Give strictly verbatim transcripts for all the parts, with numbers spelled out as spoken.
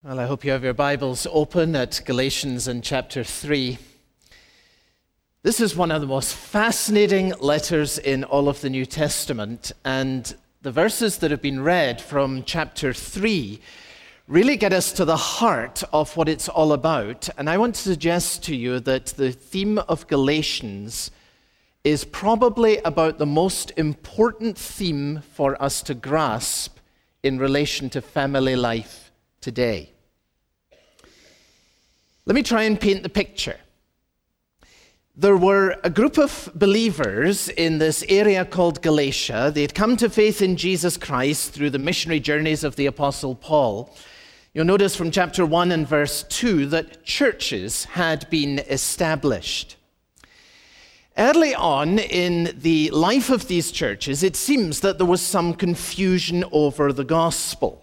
Well, I hope you have your Bibles open at Galatians in chapter three. This is one of the most fascinating letters in all of the New Testament, and the verses that have been read from chapter three really get us to the heart of what it's all about. And I want to suggest to you that the theme of Galatians is probably about the most important theme for us to grasp in relation to family life today. Let me try and paint the picture. There were a group of believers in this area called Galatia. They had come to faith in Jesus Christ through the missionary journeys of the Apostle Paul. You'll notice from chapter one and verse two that churches had been established. Early on in the life of these churches, it seems that there was some confusion over the gospel.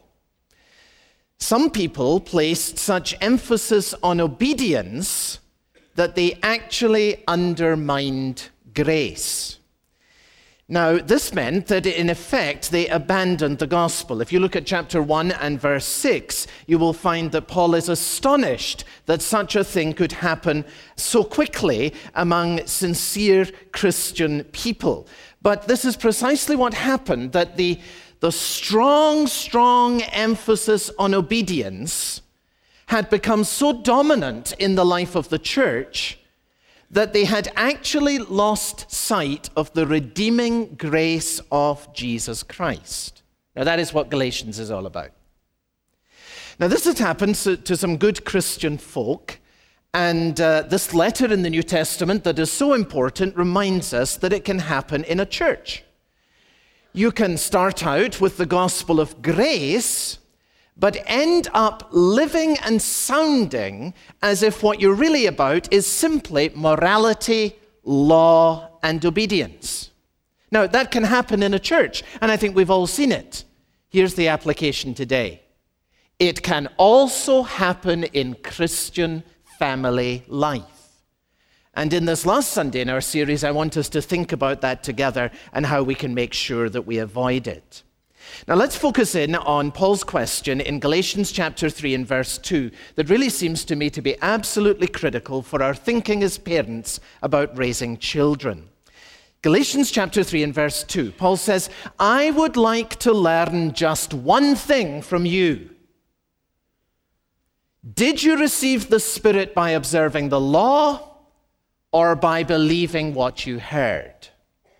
Some people placed such emphasis on obedience that they actually undermined grace. Now, this meant that in effect they abandoned the gospel. If you look at chapter one and verse six, you will find that Paul is astonished that such a thing could happen so quickly among sincere Christian people. But this is precisely what happened, that the The strong, strong emphasis on obedience had become so dominant in the life of the church that they had actually lost sight of the redeeming grace of Jesus Christ. Now, that is what Galatians is all about. Now, this has happened to some good Christian folk, and uh, this letter in the New Testament that is so important reminds us that it can happen in a church. You can start out with the gospel of grace, but end up living and sounding as if what you're really about is simply morality, law, and obedience. Now, that can happen in a church, and I think we've all seen it. Here's the application today. It can also happen in Christian family life. And in this last Sunday in our series, I want us to think about that together and how we can make sure that we avoid it. Now let's focus in on Paul's question in Galatians chapter three and verse two that really seems to me to be absolutely critical for our thinking as parents about raising children. Galatians chapter three and verse two, Paul says, "I would like to learn just one thing from you. Did you receive the Spirit by observing the law, or by believing what you heard?"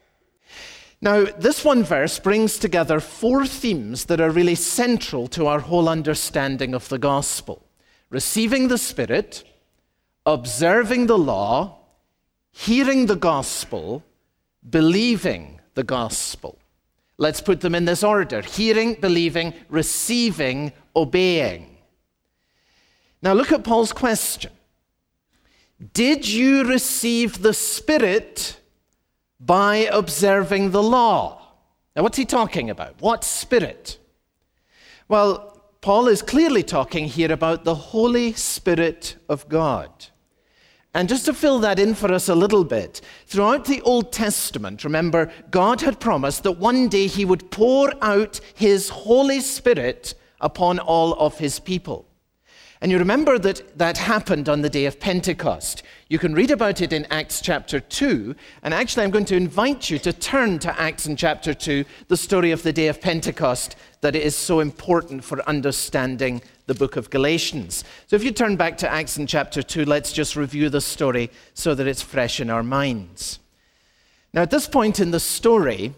Now, this one verse brings together four themes that are really central to our whole understanding of the gospel: receiving the Spirit, observing the law, hearing the gospel, believing the gospel. Let's put them in this order: hearing, believing, receiving, obeying. Now, look at Paul's question. Did you receive the Spirit by observing the law? Now, what's he talking about? What Spirit? Well, Paul is clearly talking here about the Holy Spirit of God. And just to fill that in for us a little bit, throughout the Old Testament, remember, God had promised that one day he would pour out his Holy Spirit upon all of his people. And you remember that that happened on the day of Pentecost. You can read about it in Acts chapter two. And actually, I'm going to invite you to turn to Acts in chapter two, the story of the day of Pentecost, that it is so important for understanding the book of Galatians. So if you turn back to Acts in chapter two, let's just review the story so that it's fresh in our minds. Now, at this point in the story,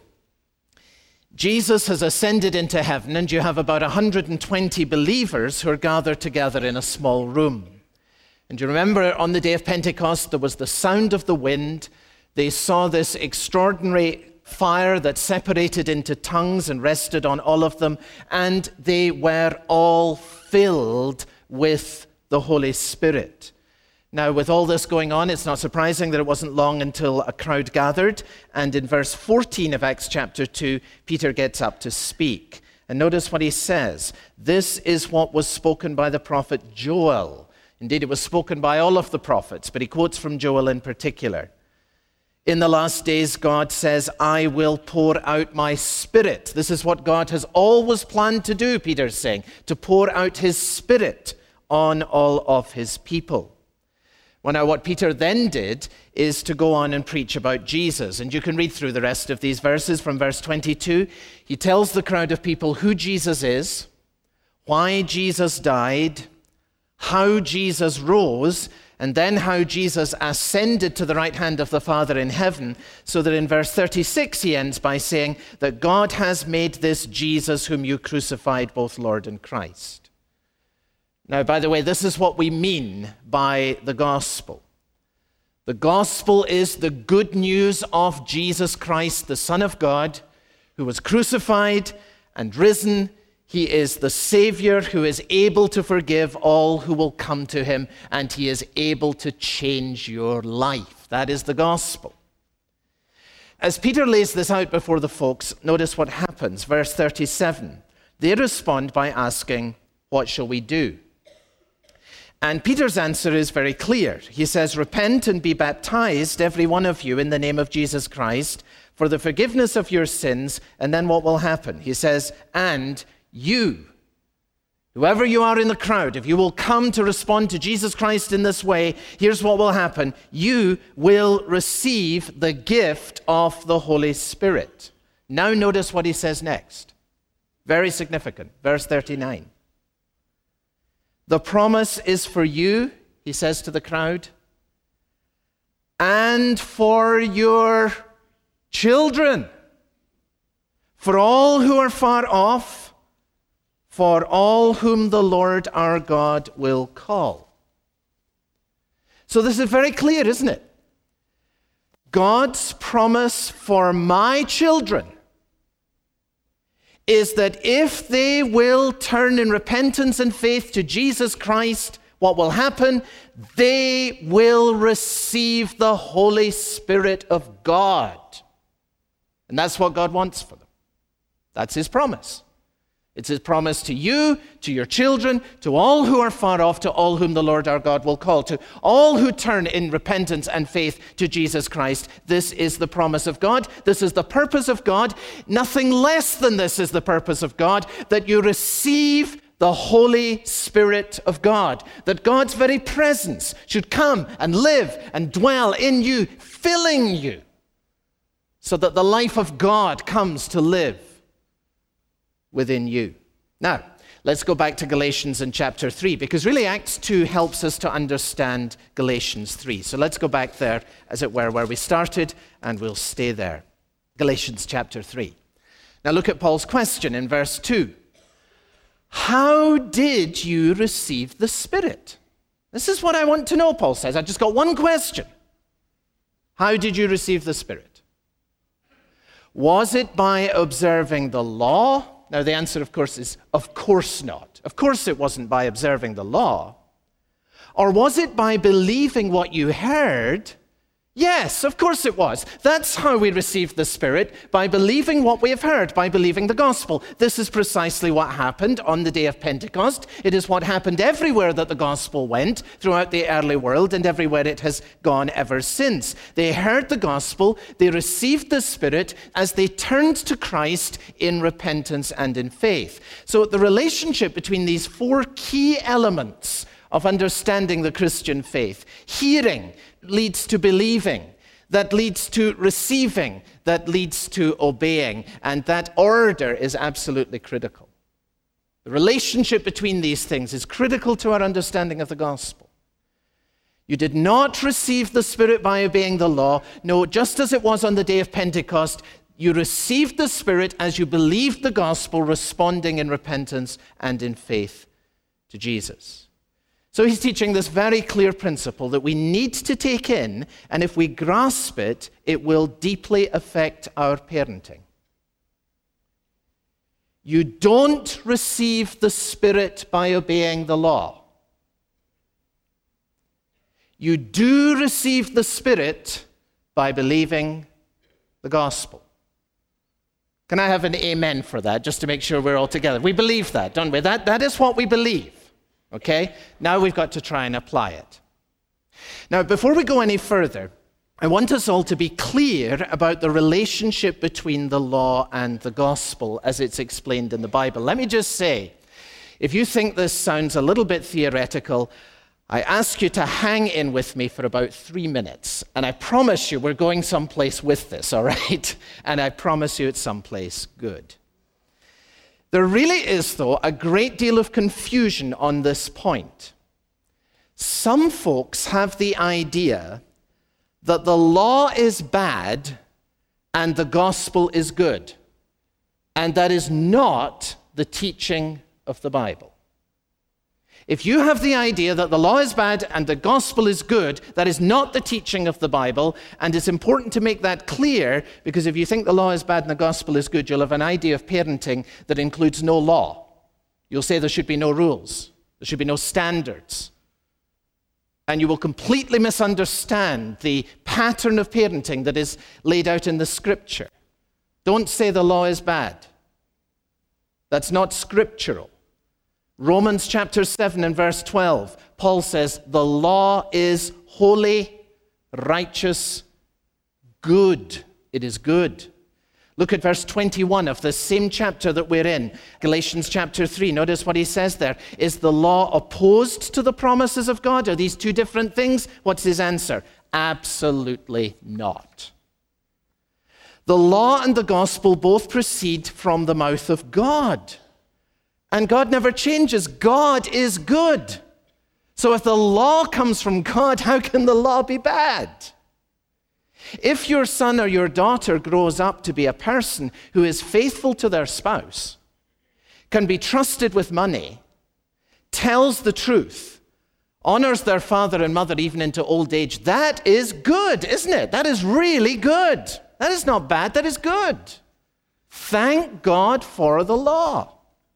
Jesus has ascended into heaven, and you have about one hundred twenty believers who are gathered together in a small room. And you remember on the day of Pentecost, there was the sound of the wind. They saw this extraordinary fire that separated into tongues and rested on all of them, and they were all filled with the Holy Spirit. Now, with all this going on, it's not surprising that it wasn't long until a crowd gathered. And in verse fourteen of Acts chapter two, Peter gets up to speak. And notice what he says. This is what was spoken by the prophet Joel. Indeed, it was spoken by all of the prophets, but he quotes from Joel in particular. In the last days, God says, I will pour out my Spirit. This is what God has always planned to do, Peter's saying, to pour out his Spirit on all of his people. Well, now what Peter then did is to go on and preach about Jesus. And you can read through the rest of these verses from verse twenty-two. He tells the crowd of people who Jesus is, why Jesus died, how Jesus rose, and then how Jesus ascended to the right hand of the Father in heaven, so that in verse thirty-six he ends by saying that God has made this Jesus whom you crucified both Lord and Christ. Now, by the way, this is what we mean by the gospel. The gospel is the good news of Jesus Christ, the Son of God, who was crucified and risen. He is the Savior who is able to forgive all who will come to him, and he is able to change your life. That is the gospel. As Peter lays this out before the folks, notice what happens. Verse thirty-seven. They respond by asking, "What shall we do?" And Peter's answer is very clear. He says, "Repent and be baptized, every one of you, in the name of Jesus Christ, for the forgiveness of your sins." And then what will happen? He says, "And you, whoever you are in the crowd, if you will come to respond to Jesus Christ in this way, here's what will happen. You will receive the gift of the Holy Spirit." Now notice what he says next. Very significant. Verse thirty-nine. "The promise is for you," he says to the crowd, "and for your children, for all who are far off, for all whom the Lord our God will call." So this is very clear, isn't it? God's promise for my children is that if they will turn in repentance and faith to Jesus Christ, what will happen? They will receive the Holy Spirit of God. And that's what God wants for them. That's his promise. It's his promise to you, to your children, to all who are far off, to all whom the Lord our God will call, to all who turn in repentance and faith to Jesus Christ. This is the promise of God. This is the purpose of God. Nothing less than this is the purpose of God, that you receive the Holy Spirit of God, that God's very presence should come and live and dwell in you, filling you, so that the life of God comes to live within you. Now, let's go back to Galatians in chapter three, because really Acts two helps us to understand Galatians three. So let's go back there, as it were, where we started, and we'll stay there. Galatians chapter three. Now look at Paul's question in verse two. How did you receive the Spirit? This is what I want to know, Paul says. I just got one question. How did you receive the Spirit? Was it by observing the law? Now, the answer, of course, is of course not. Of course it wasn't by observing the law. Or was it by believing what you heard? Yes, of course it was. That's how we received the Spirit, by believing what we have heard, by believing the gospel. This is precisely what happened on the day of Pentecost. It is what happened everywhere that the gospel went throughout the early world, and everywhere it has gone ever since. They heard the gospel, they received the Spirit as they turned to Christ in repentance and in faith. So the relationship between these four key elements of understanding the Christian faith, hearing leads to believing, that leads to receiving, that leads to obeying, and that order is absolutely critical. The relationship between these things is critical to our understanding of the gospel. You did not receive the Spirit by obeying the law. No, just as it was on the day of Pentecost, you received the Spirit as you believed the gospel, responding in repentance and in faith to Jesus. So he's teaching this very clear principle that we need to take in, and if we grasp it, it will deeply affect our parenting. You don't receive the Spirit by obeying the law. You do receive the Spirit by believing the gospel. Can I have an amen for that, just to make sure we're all together? We believe that, don't we? That, that is what we believe. Okay? Now we've got to try and apply it. Now, before we go any further, I want us all to be clear about the relationship between the law and the gospel as it's explained in the Bible. Let me just say, If you think this sounds a little bit theoretical, I ask you to hang in with me for about three minutes. And I promise you we're going someplace with this, all right? And I promise you it's someplace good. There really is, though, a great deal of confusion on this point. Some folks have the idea that the law is bad and the gospel is good. And that is not the teaching of the Bible. If you have the idea that the law is bad and the gospel is good, that is not the teaching of the Bible, and it's important to make that clear, because if you think the law is bad and the gospel is good, you'll have an idea of parenting that includes no law. You'll say there should be no rules, there should be no standards, and you will completely misunderstand the pattern of parenting that is laid out in the Scripture. Don't say the law is bad. That's not scriptural. Romans chapter seven and verse twelve, Paul says, the law is holy, righteous, good. It is good. Look at verse twenty-one of the same chapter that we're in, Galatians chapter three. Notice what he says there. Is the law opposed to the promises of God? Are these two different things? What's his answer? Absolutely not. The law and the gospel both proceed from the mouth of God. And God never changes. God is good. So if the law comes from God, how can the law be bad? If your son or your daughter grows up to be a person who is faithful to their spouse, can be trusted with money, tells the truth, honors their father and mother even into old age, that is good, isn't it? That is really good. That is not bad, that is good. Thank God for the law.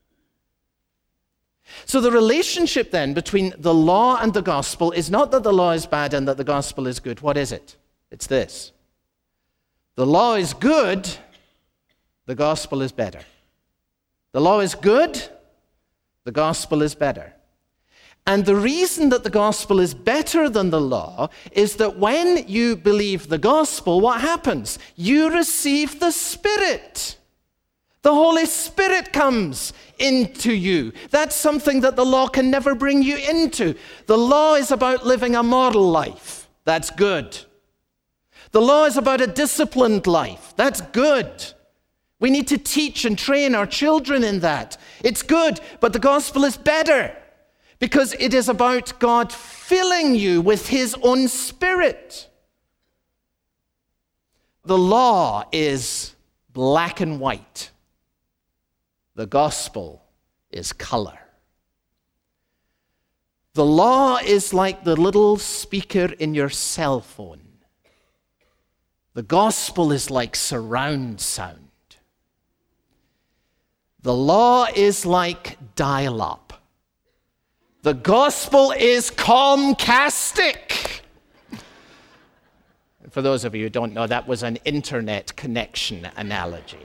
So the relationship then between the law and the gospel is not that the law is bad and that the gospel is good. What is it? It's this. The law is good, the gospel is better. The law is good, the gospel is better. And the reason that the gospel is better than the law is that when you believe the gospel, what happens? You receive the Spirit. The Holy Spirit comes into you. That's something that the law can never bring you into. The law is about living a model life. That's good. The law is about a disciplined life. That's good. We need to teach and train our children in that. It's good, but the gospel is better because it is about God filling you with His own Spirit. The law is black and white. The gospel is color. The law is like the little speaker in your cell phone. The gospel is like surround sound. The law is like dial-up. The gospel is Comcastic. For those of you who don't know, that was an internet connection analogy.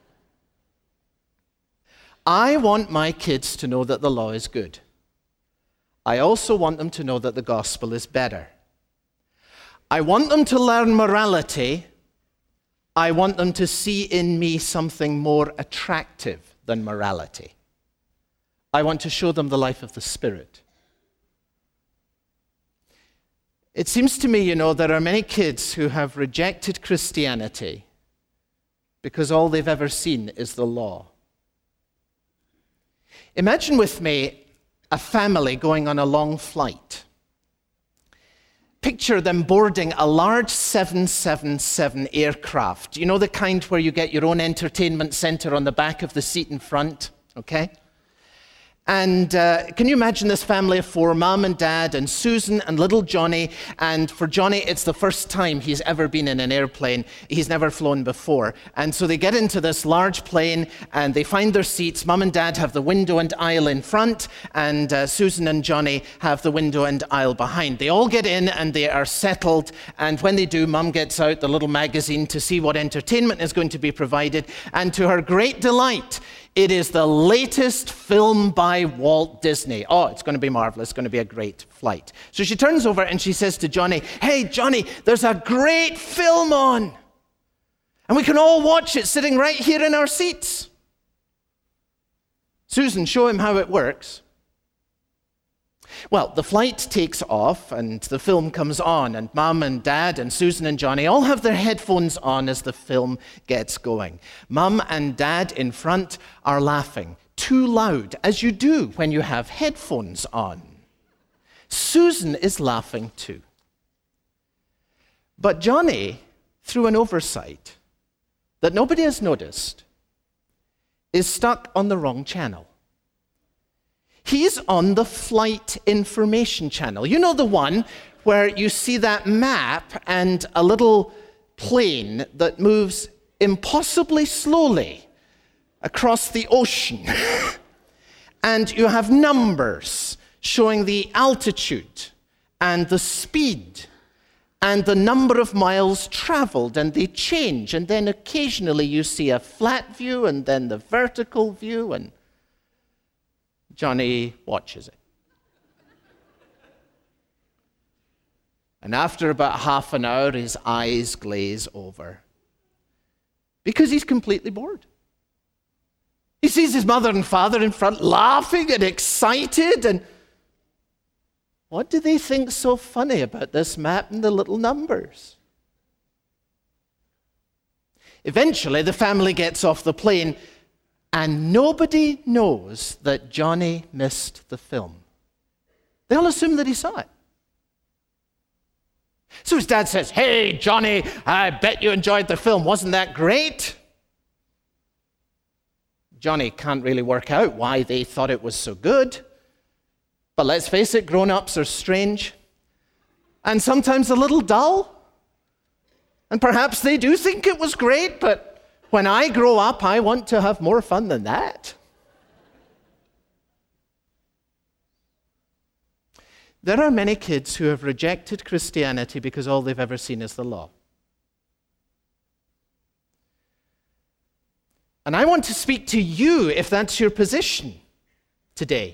I want my kids to know that the law is good. I also want them to know that the gospel is better. I want them to learn morality. I want them to see in me something more attractive than morality. I want to show them the life of the Spirit. It seems to me, you know, there are many kids who have rejected Christianity because all they've ever seen is the law. Imagine with me a family going on a long flight. Picture them boarding a large seven seventy-seven aircraft. You know, the kind where you get your own entertainment center on the back of the seat in front, okay? And uh, can you imagine this family of four, mom and dad and Susan and little Johnny? And for Johnny, it's the first time he's ever been in an airplane. He's never flown before. And so they get into this large plane and they find their seats. Mom and dad have the window and aisle in front, and uh, Susan and Johnny have the window and aisle behind. They all get in and they are settled. And when they do, mom gets out the little magazine to see what entertainment is going to be provided. And to her great delight, it is the latest film by Walt Disney. Oh, it's going to be marvelous. It's going to be a great flight. So she turns over and she says to Johnny, "Hey, Johnny, there's a great film on. And we can all watch it sitting right here in our seats." Susan, show him how it works. Well, the flight takes off and the film comes on, and Mum and Dad and Susan and Johnny all have their headphones on as the film gets going. Mum and Dad in front are laughing too loud, as you do when you have headphones on. Susan is laughing too. But Johnny, through an oversight that nobody has noticed, is stuck on the wrong channel. He's on the flight information channel. You know, the one where you see that map and a little plane that moves impossibly slowly across the ocean. And you have numbers showing the altitude and the speed and the number of miles traveled, and they change. And then occasionally you see a flat view and then the vertical view, and Johnny watches it. And after about half an hour, his eyes glaze over because he's completely bored. He sees his mother and father in front laughing and excited, and what do they think so funny about this map and the little numbers? Eventually, the family gets off the plane, and nobody knows that Johnny missed the film. They all assume that he saw it. So his dad says, "Hey, Johnny, I bet you enjoyed the film. Wasn't that great?" Johnny can't really work out why they thought it was so good. But let's face it, grown-ups are strange and sometimes a little dull. And perhaps they do think it was great, but when I grow up, I want to have more fun than that. There are many kids who have rejected Christianity because all they've ever seen is the law. And I want to speak to you if that's your position today.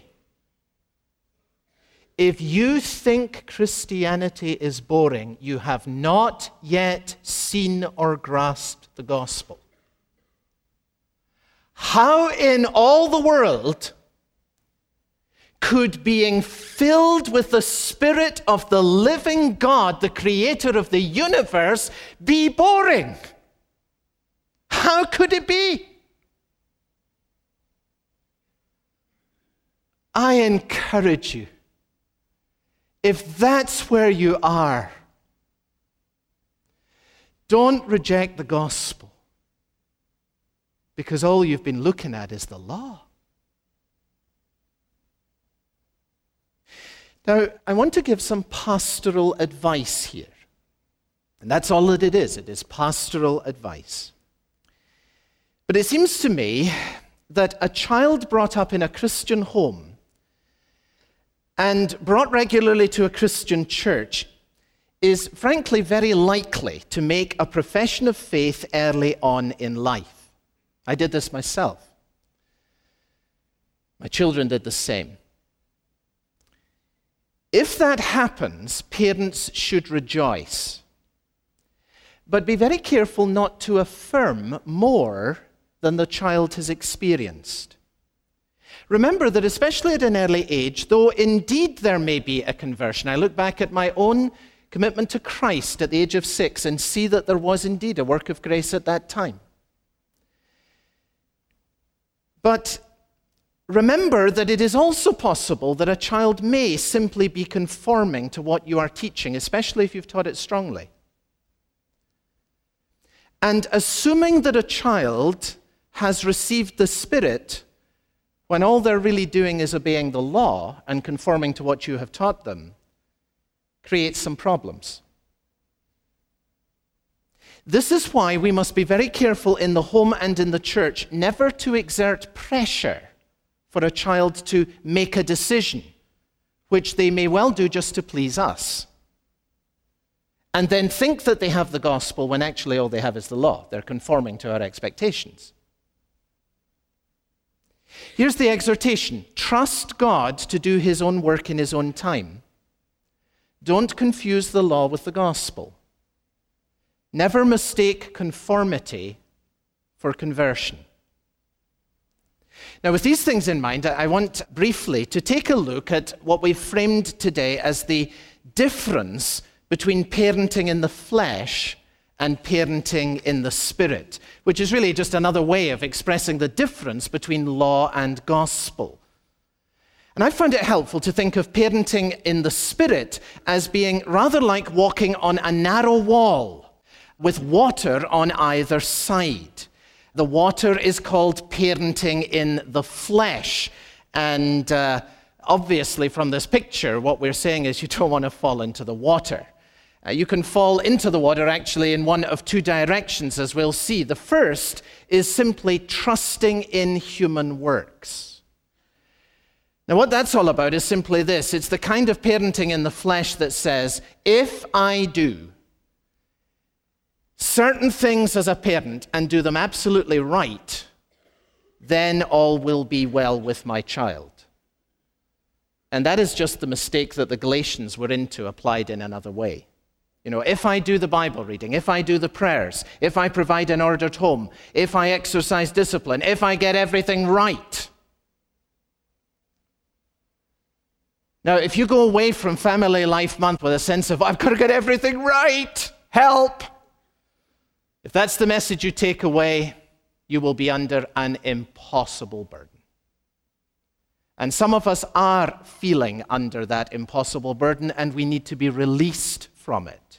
If you think Christianity is boring, you have not yet seen or grasped the gospel. How in all the world could being filled with the Spirit of the living God, the creator of the universe, be boring? How could it be? I encourage you, if that's where you are, don't reject the gospel, because all you've been looking at is the law. Now, I want to give some pastoral advice here. And that's all that it is. It is pastoral advice. But it seems to me that a child brought up in a Christian home and brought regularly to a Christian church is frankly very likely to make a profession of faith early on in life. I did this myself. My children did the same. If that happens, parents should rejoice. But be very careful not to affirm more than the child has experienced. Remember that especially at an early age, though indeed there may be a conversion, I look back at my own commitment to Christ at the age of six and see that there was indeed a work of grace at that time. But remember that it is also possible that a child may simply be conforming to what you are teaching, especially if you've taught it strongly. And assuming that a child has received the Spirit when all they're really doing is obeying the law and conforming to what you have taught them, creates some problems. This is why we must be very careful in the home and in the church never to exert pressure for a child to make a decision, which they may well do just to please us, and then think that they have the gospel when actually all they have is the law. They're conforming to our expectations. Here's the exhortation. Trust God to do his own work in his own time. Don't confuse the law with the gospel. Never mistake conformity for conversion. Now, with these things in mind, I want briefly to take a look at what we've framed today as the difference between parenting in the flesh and parenting in the spirit, which is really just another way of expressing the difference between law and gospel. And I find it helpful to think of parenting in the spirit as being rather like walking on a narrow wall with water on either side. The water is called parenting in the flesh. And uh, obviously from this picture, what we're saying is you don't want to fall into the water. Uh, you can fall into the water actually in one of two directions, as we'll see. The first is simply trusting in human works. Now, what that's all about is simply this. It's the kind of parenting in the flesh that says, if I do certain things as a parent and do them absolutely right, then all will be well with my child. And that is just the mistake that the Galatians were into, applied in another way. You know, if I do the Bible reading, if I do the prayers, if I provide an ordered home, if I exercise discipline, if I get everything right. Now, if you go away from Family Life Month with a sense of, I've got to get everything right, help. If that's the message you take away, you will be under an impossible burden. And some of us are feeling under that impossible burden, and we need to be released from it.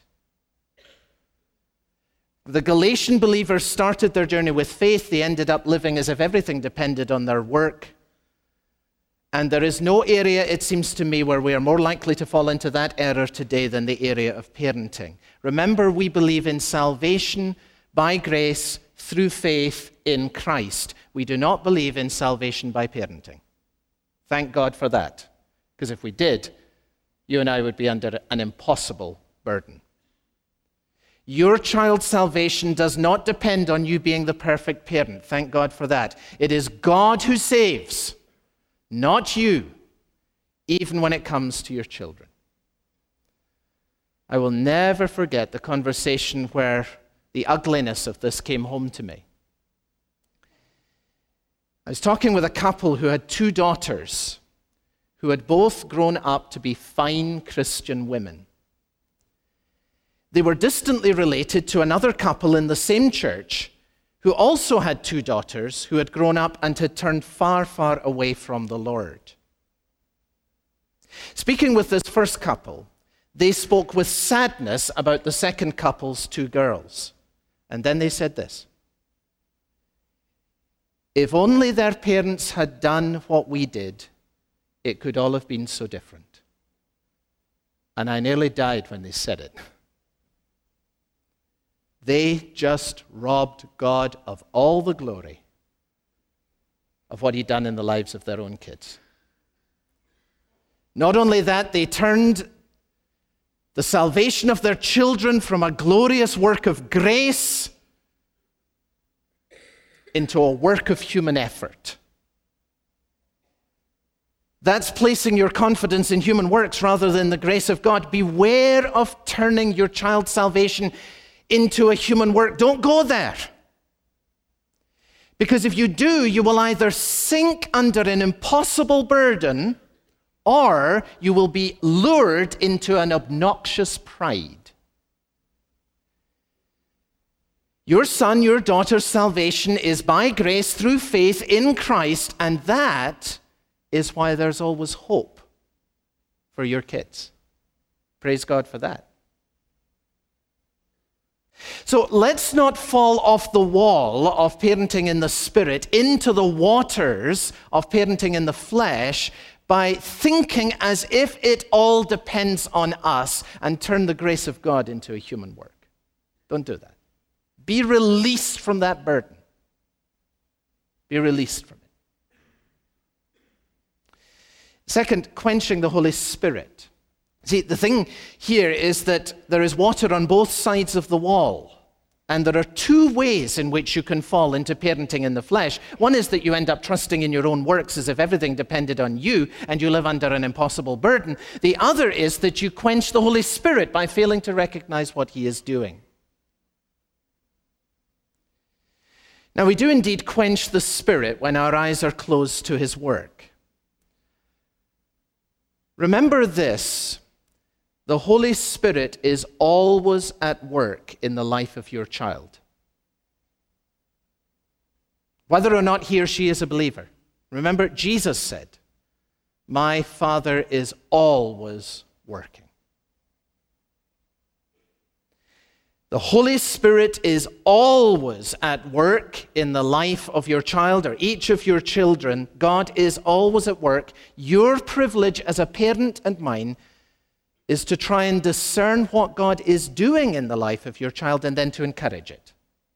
The Galatian believers started their journey with faith. They ended up living as if everything depended on their work. And there is no area, it seems to me, where we are more likely to fall into that error today than the area of parenting. Remember, we believe in salvation by grace through faith in Christ. We do not believe in salvation by parenting. Thank God for that. Because if we did, you and I would be under an impossible burden. Your child's salvation does not depend on you being the perfect parent. Thank God for that. It is God who saves, not you, even when it comes to your children. I will never forget the conversation where the ugliness of this came home to me. I was talking with a couple who had two daughters who had both grown up to be fine Christian women. They were distantly related to another couple in the same church who also had two daughters who had grown up and had turned far, far away from the Lord. Speaking with this first couple, they spoke with sadness about the second couple's two girls. And then they said this: if only their parents had done what we did, it could all have been so different. And I nearly died when they said it. They just robbed God of all the glory of what he'd done in the lives of their own kids. Not only that, they turned the salvation of their children from a glorious work of grace into a work of human effort. That's placing your confidence in human works rather than the grace of God. Beware of turning your child's salvation into a human work. Don't go there. Because if you do, you will either sink under an impossible burden or you will be lured into an obnoxious pride. Your son, your daughter's salvation is by grace through faith in Christ, and that is why there's always hope for your kids. Praise God for that. So let's not fall off the wall of parenting in the spirit into the waters of parenting in the flesh by thinking as if it all depends on us and turn the grace of God into a human work. Don't do that. Be released from that burden. Be released from it. Second, quenching the Holy Spirit. See, the thing here is that there is water on both sides of the wall. And there are two ways in which you can fall into parenting in the flesh. One is that you end up trusting in your own works as if everything depended on you and you live under an impossible burden. The other is that you quench the Holy Spirit by failing to recognize what he is doing. Now, we do indeed quench the Spirit when our eyes are closed to his work. Remember this, the Holy Spirit is always at work in the life of your child, whether or not he or she is a believer. Remember, Jesus said, "My Father is always working." The Holy Spirit is always at work in the life of your child or each of your children. God is always at work. Your privilege as a parent and mine is to try and discern what God is doing in the life of your child and then to encourage it.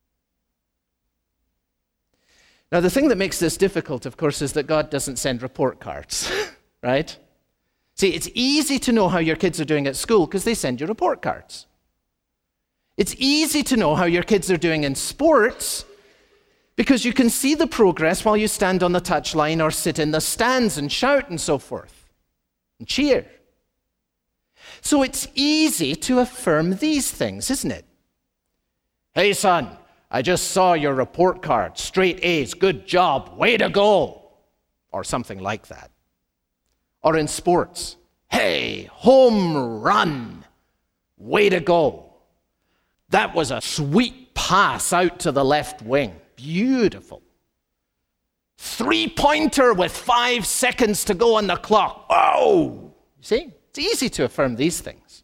Now, the thing that makes this difficult, of course, is that God doesn't send report cards, right? See, it's easy to know how your kids are doing at school because they send you report cards. It's easy to know how your kids are doing in sports because you can see the progress while you stand on the touchline or sit in the stands and shout and so forth and cheer. So it's easy to affirm these things, isn't it? "Hey, son, I just saw your report card. Straight A's, good job, way to go." Or something like that. Or in sports, "Hey, home run, way to go. That was a sweet pass out to the left wing. Beautiful. Three-pointer with five seconds to go on the clock. Oh!" You see, it's easy to affirm these things.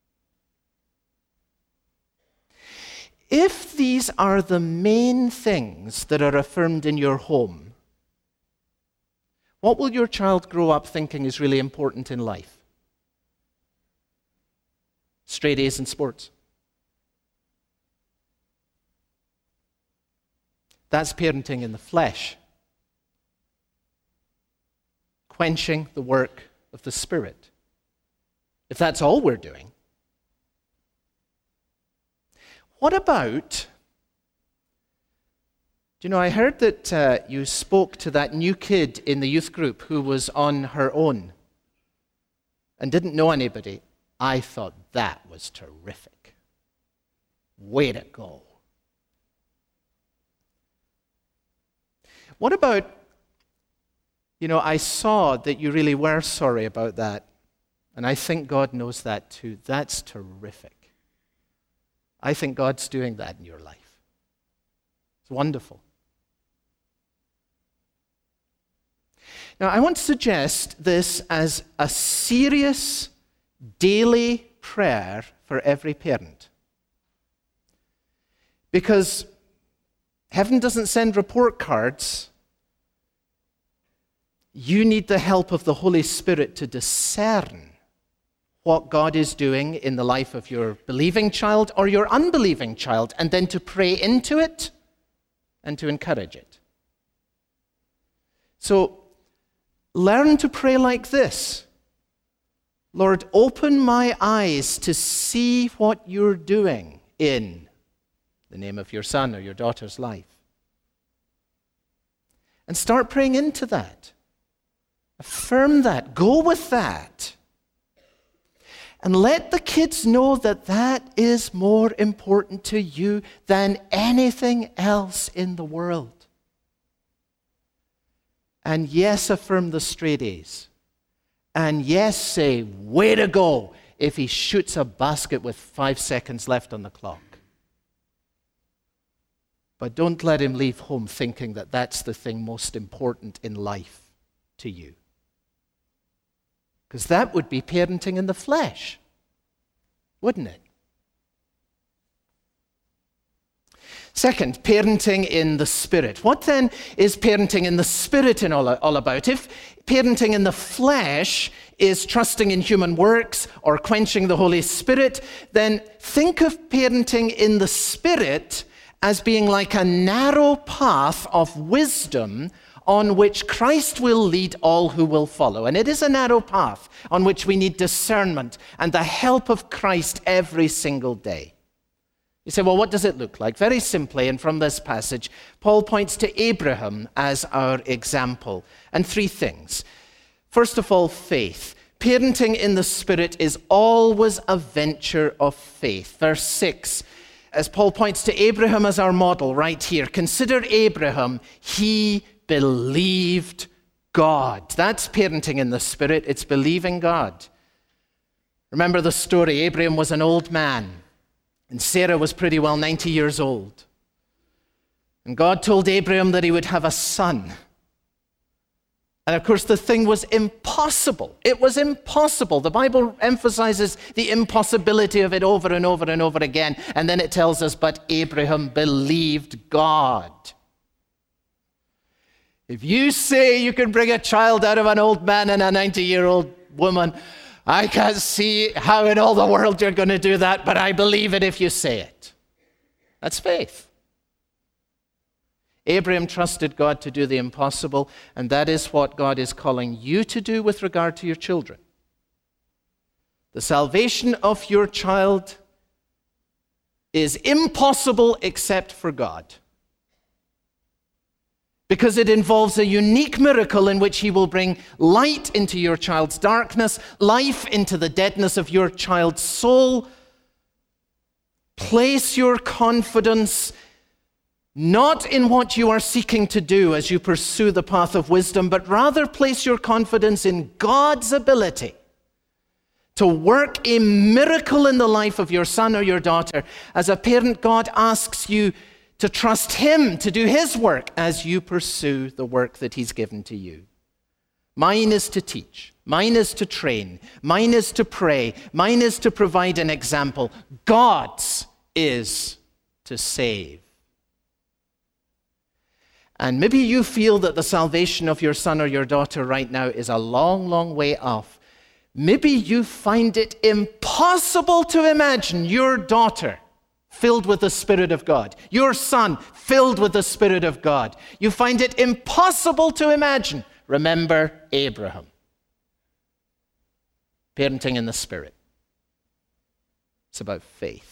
If these are the main things that are affirmed in your home, what will your child grow up thinking is really important in life? Straight A's in sports. That's parenting in the flesh, quenching the work of the Spirit. If that's all we're doing, what about, do you know, I heard that uh, you spoke to that new kid in the youth group who was on her own and didn't know anybody. I thought that was terrific. Way to go. What about, you know, I saw that you really were sorry about that, and I think God knows that too. That's terrific. I think God's doing that in your life. It's wonderful. Now, I want to suggest this as a serious daily prayer for every parent. Because heaven doesn't send report cards. You need the help of the Holy Spirit to discern what God is doing in the life of your believing child or your unbelieving child, and then to pray into it and to encourage it. So, learn to pray like this. Lord, open my eyes to see what you're doing in the name of your son or your daughter's life. And start praying into that. Affirm that. Go with that. And let the kids know that that is more important to you than anything else in the world. And yes, affirm the straight A's. And yes, say, way to go, if he shoots a basket with five seconds left on the clock. But don't let him leave home thinking that that's the thing most important in life to you. Because that would be parenting in the flesh, wouldn't it? Second, parenting in the Spirit. What then is parenting in the Spirit in all, all about? If parenting in the flesh is trusting in human works or quenching the Holy Spirit, then think of parenting in the Spirit as being like a narrow path of wisdom on which Christ will lead all who will follow. And it is a narrow path on which we need discernment and the help of Christ every single day. You say, well, what does it look like? Very simply, and from this passage, Paul points to Abraham as our example. And three things. First of all, faith. Parenting in the Spirit is always a venture of faith. Verse six, as Paul points to Abraham as our model right here, consider Abraham. He believed God. That's parenting in the Spirit. It's believing God. Remember the story. Abraham was an old man, and Sarah was pretty well ninety years old. And God told Abraham that he would have a son. And of course, the thing was impossible. It was impossible. The Bible emphasizes the impossibility of it over and over and over again. And then it tells us, but Abraham believed God. If you say you can bring a child out of an old man and a ninety-year-old woman, I can't see how in all the world you're going to do that, but I believe it if you say it. That's faith. Abraham trusted God to do the impossible, and that is what God is calling you to do with regard to your children. The salvation of your child is impossible except for God, because it involves a unique miracle in which he will bring light into your child's darkness, life into the deadness of your child's soul. Place your confidence not in what you are seeking to do as you pursue the path of wisdom, but rather place your confidence in God's ability to work a miracle in the life of your son or your daughter. As a parent, God asks you to trust him to do his work as you pursue the work that he's given to you. Mine is to teach. Mine is to train. Mine is to pray. Mine is to provide an example. God's is to save. And maybe you feel that the salvation of your son or your daughter right now is a long, long way off. Maybe you find it impossible to imagine your daughter filled with the Spirit of God, your son filled with the Spirit of God. You find it impossible to imagine. Remember Abraham. Parenting in the Spirit. It's about faith.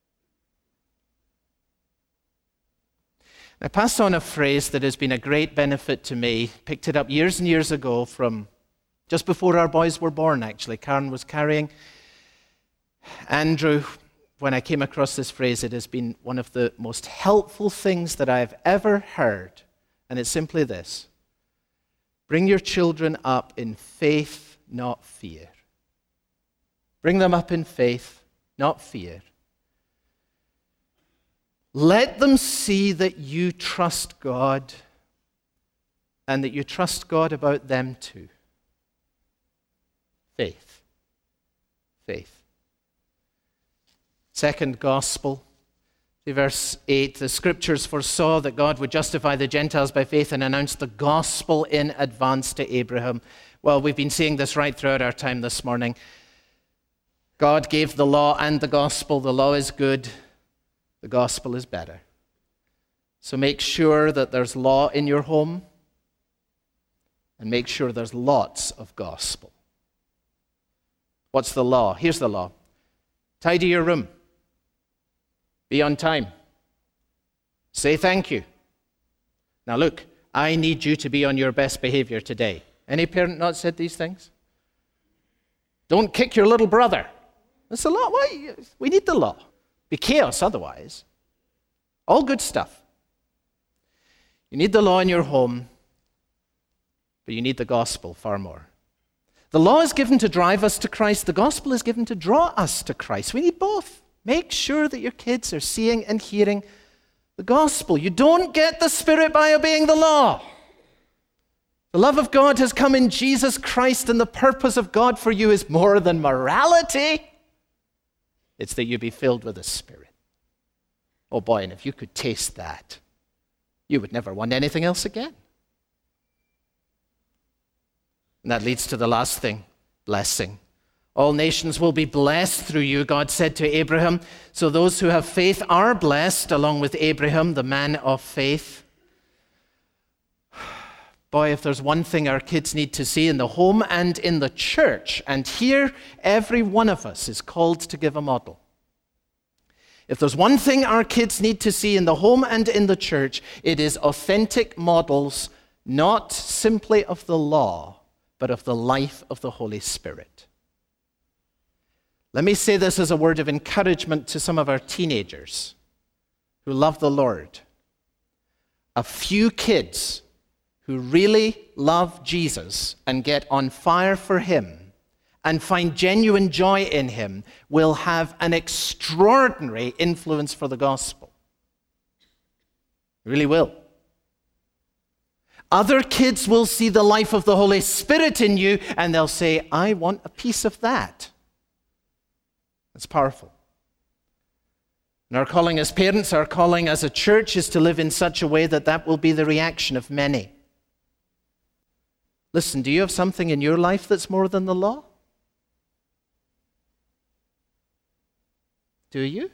I passed on a phrase that has been a great benefit to me. Picked it up years and years ago from just before our boys were born, actually. Karen was carrying Andrew. When I came across this phrase, it has been one of the most helpful things that I've ever heard. And it's simply this: bring your children up in faith, not fear. Bring them up in faith, not fear. Let them see that you trust God and that you trust God about them too. Faith. Faith. Second gospel, verse eight, the scriptures foresaw that God would justify the Gentiles by faith and announce the gospel in advance to Abraham. Well, we've been seeing this right throughout our time this morning. God gave the law and the gospel. The law is good. The gospel is better. So make sure that there's law in your home, and make sure there's lots of gospel. What's the law? Here's the law. Tidy your room. Be on time. Say thank you. Now look, I need you to be on your best behavior today. Any parent not said these things? Don't kick your little brother. That's the law. Why? We need the law. Be chaos otherwise. All good stuff. You need the law in your home, but you need the gospel far more. The law is given to drive us to Christ. The gospel is given to draw us to Christ. We need both. Make sure that your kids are seeing and hearing the gospel. You don't get the Spirit by obeying the law. The love of God has come in Jesus Christ, and the purpose of God for you is more than morality. It's that you be filled with the Spirit. Oh boy, and if you could taste that, you would never want anything else again. And that leads to the last thing, blessing. All nations will be blessed through you, God said to Abraham. So those who have faith are blessed, along with Abraham, the man of faith. Boy, if there's one thing our kids need to see in the home and in the church, and here every one of us is called to give a model. If there's one thing our kids need to see in the home and in the church, it is authentic models, not simply of the law, but of the life of the Holy Spirit. Let me say this as a word of encouragement to some of our teenagers. who love the Lord, a few kids who really love Jesus and get on fire for him and find genuine joy in him will have an extraordinary influence for the gospel. It really will. Other kids will see the life of the Holy Spirit in you and they'll say, I want a piece of that. It's powerful. And our calling as parents, our calling as a church is to live in such a way that that will be the reaction of many. Listen, do you have something in your life that's more than the law? Do you?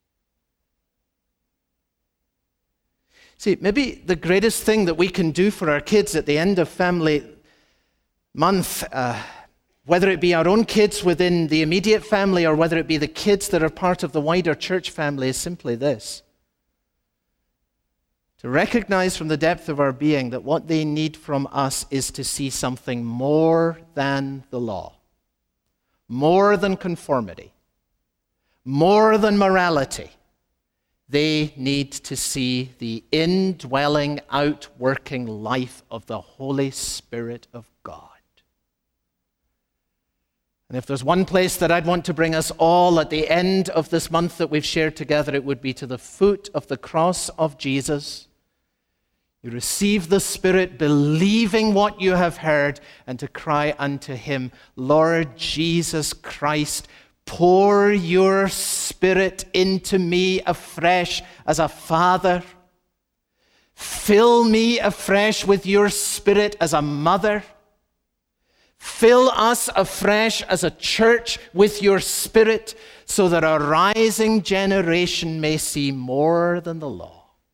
See, maybe the greatest thing that we can do for our kids at the end of family month, uh, whether it be our own kids within the immediate family or whether it be the kids that are part of the wider church family, is simply this. To recognize from the depth of our being that what they need from us is to see something more than the law, more than conformity, more than morality. They need to see the indwelling, outworking life of the Holy Spirit of God. And if there's one place that I'd want to bring us all at the end of this month that we've shared together, it would be to the foot of the cross of Jesus. You receive the Spirit, believing what you have heard, and to cry unto him, Lord Jesus Christ, pour your Spirit into me afresh as a father. Fill me afresh with your Spirit as a mother. Fill us afresh as a church with your Spirit so that our rising generation may see more than the law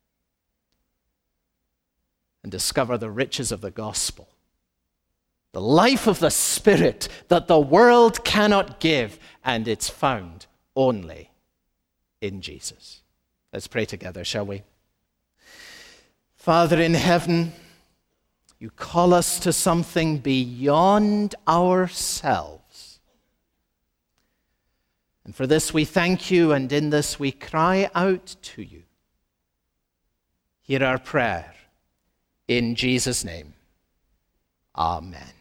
and discover the riches of the gospel, the life of the Spirit that the world cannot give, and it's found only in Jesus. Let's pray together, shall we? Father in heaven, you call us to something beyond ourselves. And for this we thank you, and in this we cry out to you. Hear our prayer in Jesus' name. Amen.